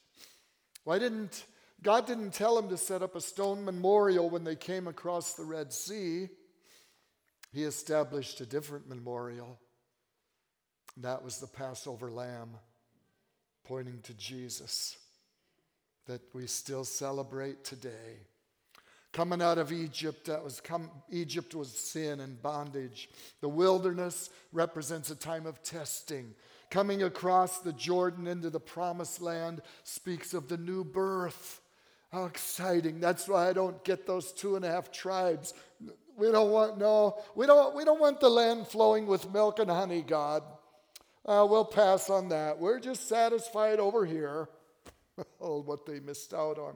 God didn't tell them to set up a stone memorial when they came across the Red Sea. He established a different memorial. That was the Passover lamb, pointing to Jesus, that we still celebrate today. Coming out of Egypt, Egypt was sin and bondage. The wilderness represents a time of testing. Coming across the Jordan into the promised land speaks of the new birth, How exciting. That's why I don't get those 2.5 tribes. We don't want the land flowing with milk and honey, God. We'll pass on that. We're just satisfied over here. Oh, what they missed out on.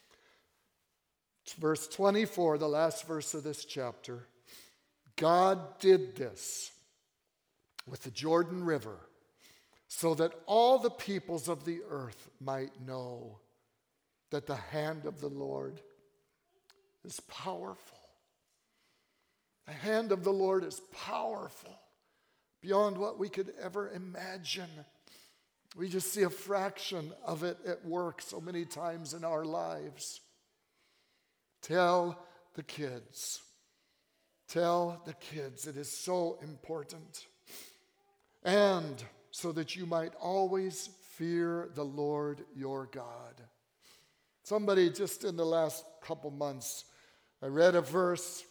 Verse 24, the last verse of this chapter. God did this with the Jordan River so that all the peoples of the earth might know that the hand of the Lord is powerful. The hand of the Lord is powerful beyond what we could ever imagine. We just see a fraction of it at work so many times in our lives. Tell the kids. Tell the kids. It is so important. And so that you might always fear the Lord your God. Somebody just in the last couple months, I read a verse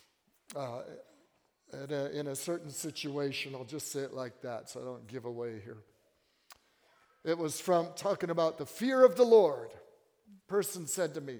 in a certain situation. I'll just say it like that so I don't give away here. It was from talking about the fear of the Lord. A person said to me,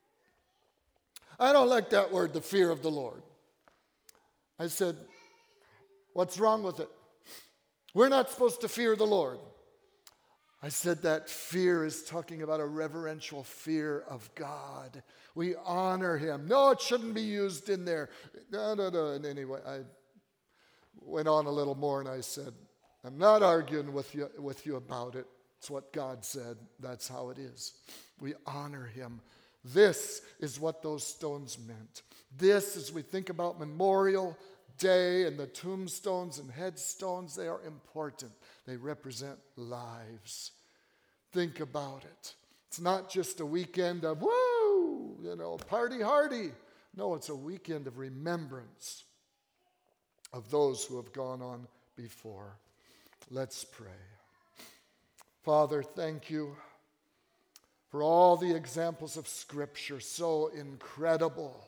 I don't like that word, the fear of the Lord. I said, what's wrong with it? We're not supposed to fear the Lord. I said that fear is talking about a reverential fear of God. We honor him. No, it shouldn't be used in there. No. And anyway, I went on a little more and I said, I'm not arguing with you about it. It's what God said. That's how it is. We honor him. This is what those stones meant. This, as we think about Memorial Day and the tombstones and headstones, they are important. They represent lives. Think about it. It's not just a weekend of, woo, party hardy. No, it's a weekend of remembrance of those who have gone on before. Let's pray. Father, thank you for all the examples of Scripture, so incredible.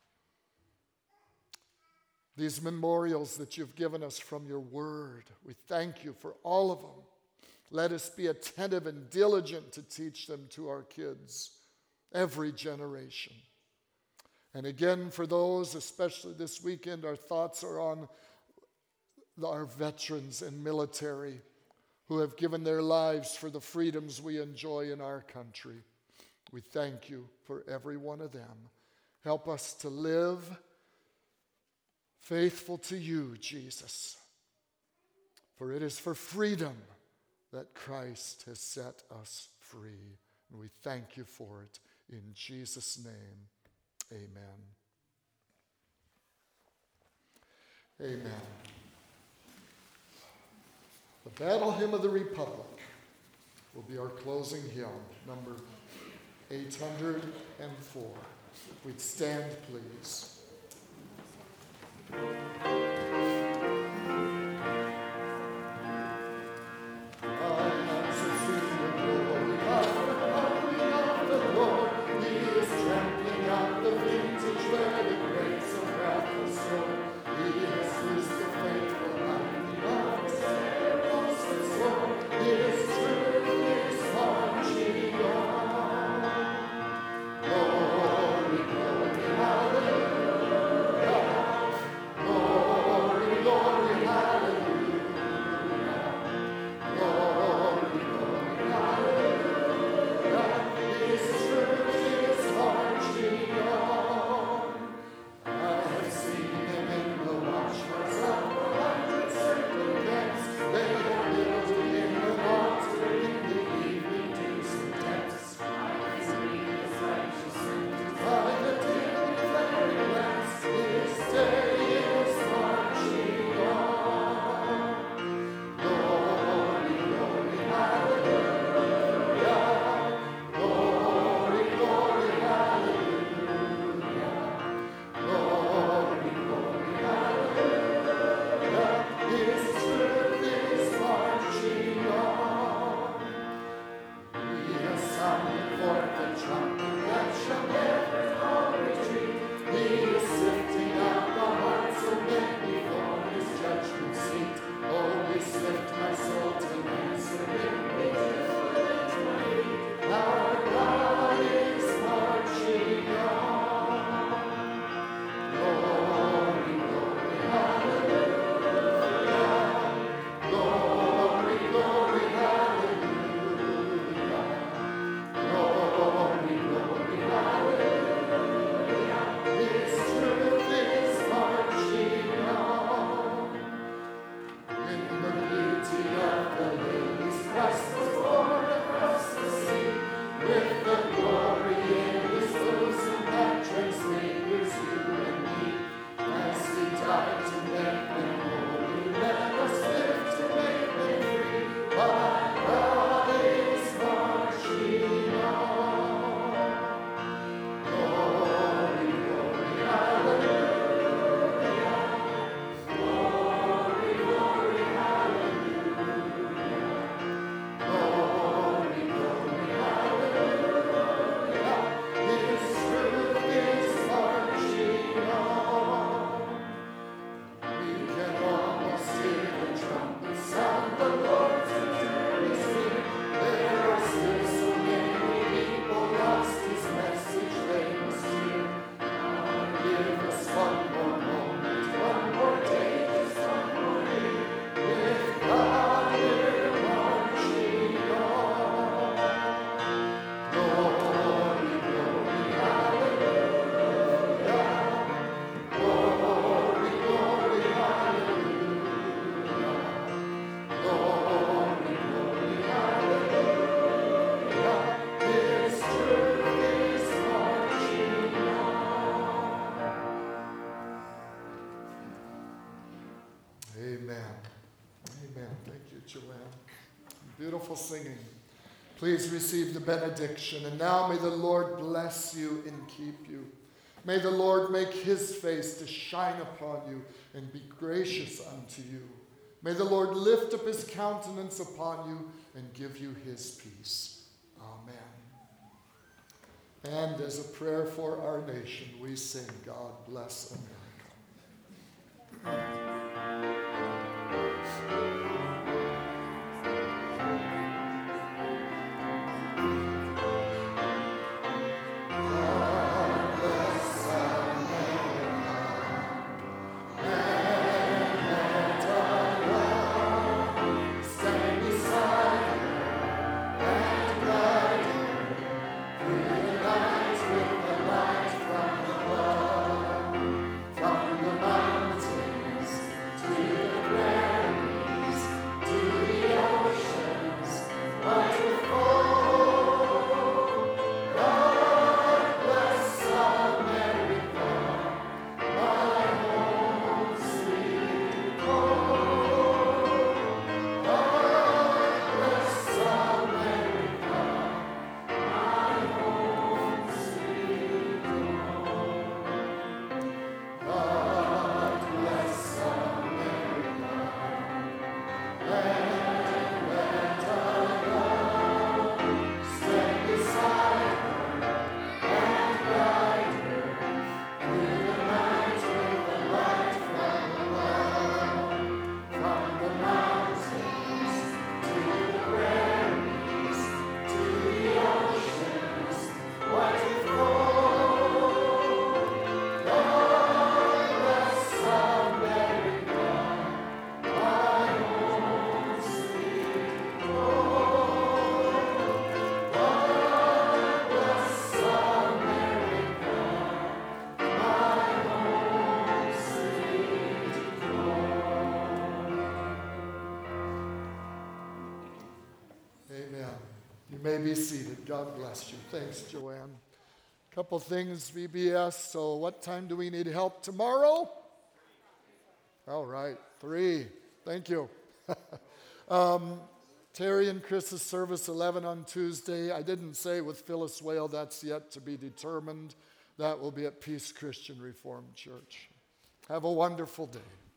These memorials that you've given us from your word, we thank you for all of them. Let us be attentive and diligent to teach them to our kids, every generation. And again, for those, especially this weekend, our thoughts are on our veterans and military who have given their lives for the freedoms we enjoy in our country. We thank you for every one of them. Help us to live faithful to you, Jesus. For it is for freedom that Christ has set us free. And we thank you for it. In Jesus' name, amen. Amen. The Battle Hymn of the Republic will be our closing hymn, number 804. If we'd stand, please. Glory, glory, hallelujah. Amen. Amen. Thank you, Joanne. Beautiful singing. Please receive the benediction. And now may the Lord bless you and keep you. May the Lord make his face to shine upon you and be gracious unto you. May the Lord lift up his countenance upon you and give you his peace. Amen. And as a prayer for our nation, we sing, God Bless America. May be seated. God bless you. Thanks, Joanne. Couple things, VBS. So what time do we need help tomorrow? All right, 3. Thank you. Terry and Chris's service, 11 on Tuesday. I didn't say with Phyllis Whale, that's yet to be determined. That will be at Peace Christian Reformed Church. Have a wonderful day.